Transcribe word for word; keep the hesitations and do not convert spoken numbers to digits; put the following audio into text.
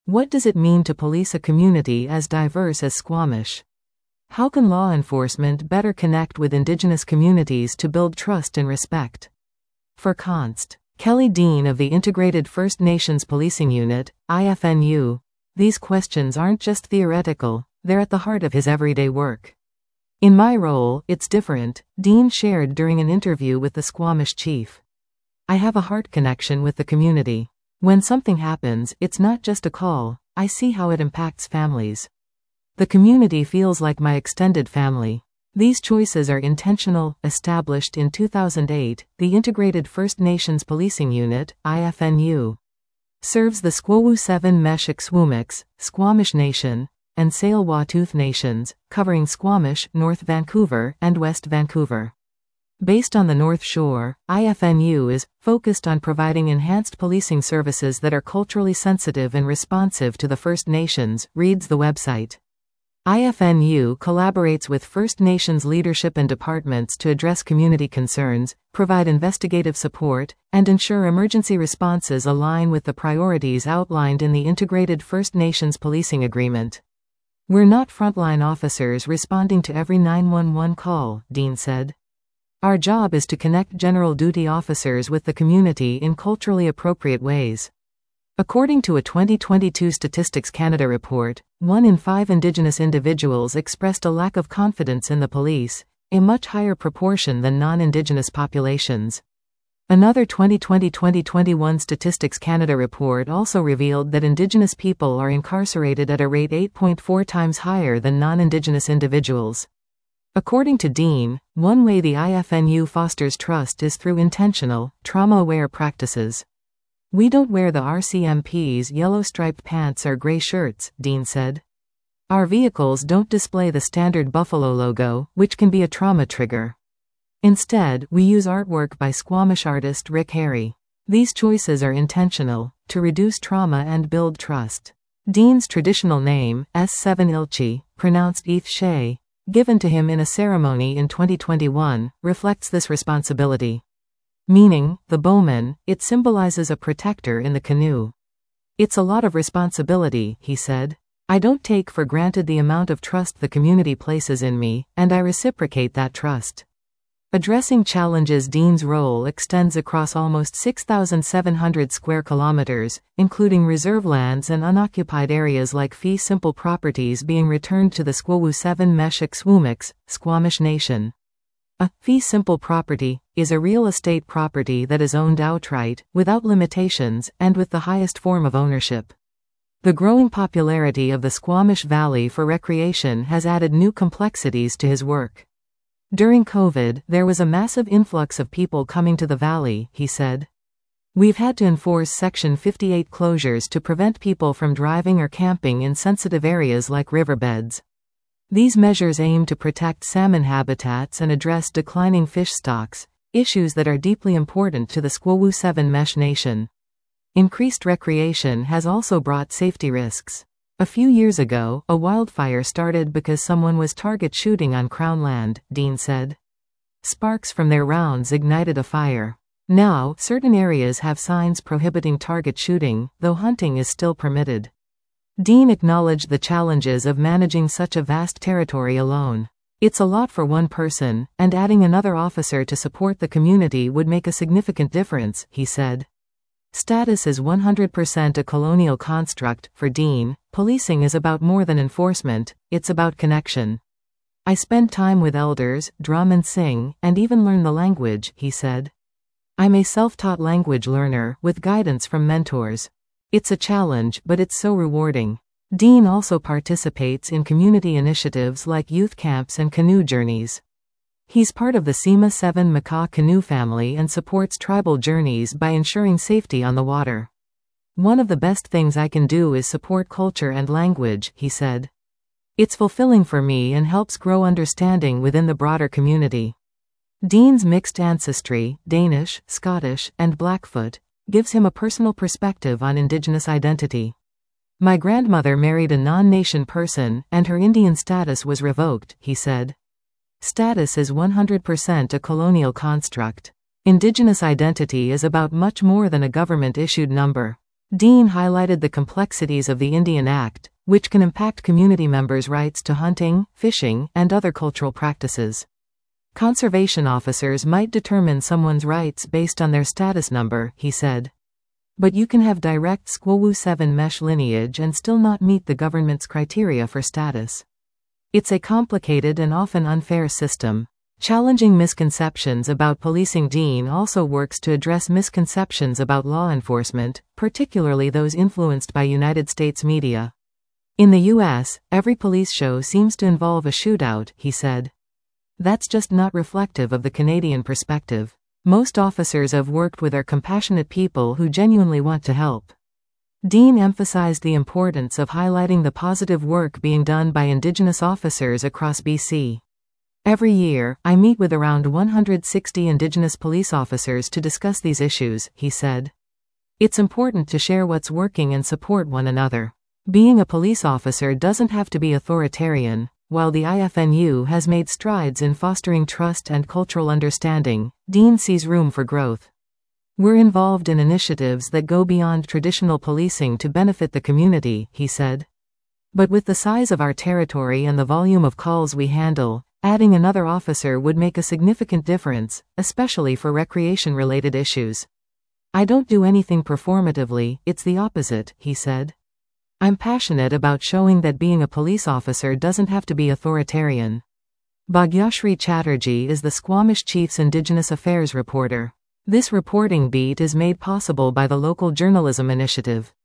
What does it mean to police a community as diverse as Squamish? How can law enforcement better connect with Indigenous communities to build trust and respect? For Const. Kelly Dean of the Integrated First Nations Policing Unit, I F N U, these questions aren't just theoretical, they're at the heart of his everyday work. In my role, it's different, Dean shared during an interview with the Squamish chief. I have a heart connection with the community. When something happens, it's not just a call, I see how it impacts families. The community feels like my extended family. These choices are intentional. Established in two thousand eight, the Integrated First Nations Policing Unit, I F N U, serves the Squawu-seven Meshik-Swumix, Squamish Nation, and Tsleil-Waututh Nations, covering Squamish, North Vancouver, and West Vancouver. Based on the North Shore, I F N U is focused on providing enhanced policing services that are culturally sensitive and responsive to the First Nations, reads the website. I F N U collaborates with First Nations leadership and departments to address community concerns, provide investigative support, and ensure emergency responses align with the priorities outlined in the Integrated First Nations Policing Agreement. We're not frontline officers responding to every nine one one call, Dean said. Our job is to connect general duty officers with the community in culturally appropriate ways. According to a twenty twenty-two Statistics Canada report, one in five Indigenous individuals expressed a lack of confidence in the police, a much higher proportion than non-Indigenous populations. Another twenty twenty to twenty twenty-one Statistics Canada report also revealed that Indigenous people are incarcerated at a rate eight point four times higher than non-Indigenous individuals. According to Dean, one way the I F N U fosters trust is through intentional, trauma-aware practices. We don't wear the R C M P's yellow striped pants or gray shirts, Dean said. Our vehicles don't display the standard buffalo logo, which can be a trauma trigger. Instead, we use artwork by Squamish artist Rick Harry. These choices are intentional, to reduce trauma and build trust. Dean's traditional name, S seven Ilchi, pronounced Eth Shea, given to him in a ceremony in twenty twenty-one, reflects this responsibility. Meaning, the bowman, it symbolizes a protector in the canoe. It's a lot of responsibility, he said. I don't take for granted the amount of trust the community places in me, and I reciprocate that trust. Addressing challenges. Dean's role extends across almost six thousand seven hundred square kilometers, including reserve lands and unoccupied areas like fee simple properties being returned to the Squawu-seven Meshik-Swumix, Squamish Nation. A fee simple property is a real estate property that is owned outright, without limitations, and with the highest form of ownership. The growing popularity of the Squamish Valley for recreation has added new complexities to his work. During COVID, there was a massive influx of people coming to the valley, he said. We've had to enforce Section fifty-eight closures to prevent people from driving or camping in sensitive areas like riverbeds. These measures aim to protect salmon habitats and address declining fish stocks, issues that are deeply important to the Squawu-seven Mesh Nation. Increased recreation has also brought safety risks. A few years ago, a wildfire started because someone was target shooting on Crown land, Dean said. Sparks from their rounds ignited a fire. Now, certain areas have signs prohibiting target shooting, though hunting is still permitted. Dean acknowledged the challenges of managing such a vast territory alone. It's a lot for one person, and adding another officer to support the community would make a significant difference, he said. Status is one hundred percent a colonial construct. For Dean, policing is about more than enforcement, it's about connection. I spend time with elders, drum and sing, and even learn the language, he said. I'm a self-taught language learner, with guidance from mentors. It's a challenge, but it's so rewarding. Dean also participates in community initiatives like youth camps and canoe journeys. He's part of the Sema seven Makah canoe family and supports tribal journeys by ensuring safety on the water. One of the best things I can do is support culture and language, he said. It's fulfilling for me and helps grow understanding within the broader community. Dean's mixed ancestry, Danish, Scottish, and Blackfoot, gives him a personal perspective on Indigenous identity. My grandmother married a non-nation person, and her Indian status was revoked, he said. Status is one hundred percent a colonial construct. Indigenous identity is about much more than a government-issued number. Dean highlighted the complexities of the Indian Act, which can impact community members' rights to hunting, fishing, and other cultural practices. Conservation officers might determine someone's rights based on their status number, he said. But you can have direct S Q O W seven mesh lineage and still not meet the government's criteria for status. It's a complicated and often unfair system. Challenging misconceptions about policing. Dean also works to address misconceptions about law enforcement, particularly those influenced by United States media. In the U S, every police show seems to involve a shootout, he said. That's just not reflective of the Canadian perspective. Most officers I've worked with are compassionate people who genuinely want to help. Dean emphasized the importance of highlighting the positive work being done by Indigenous officers across B C. Every year, I meet with around one hundred sixty Indigenous police officers to discuss these issues, he said. It's important to share what's working and support one another. Being a police officer doesn't have to be authoritarian. While the I F N U has made strides in fostering trust and cultural understanding, Dean sees room for growth. We're involved in initiatives that go beyond traditional policing to benefit the community, he said. But with the size of our territory and the volume of calls we handle, adding another officer would make a significant difference, especially for recreation-related issues. I don't do anything performatively, it's the opposite, he said. I'm passionate about showing that being a police officer doesn't have to be authoritarian. Bhagyashree Chatterjee is the Squamish Chief's Indigenous Affairs reporter. This reporting beat is made possible by the local journalism initiative.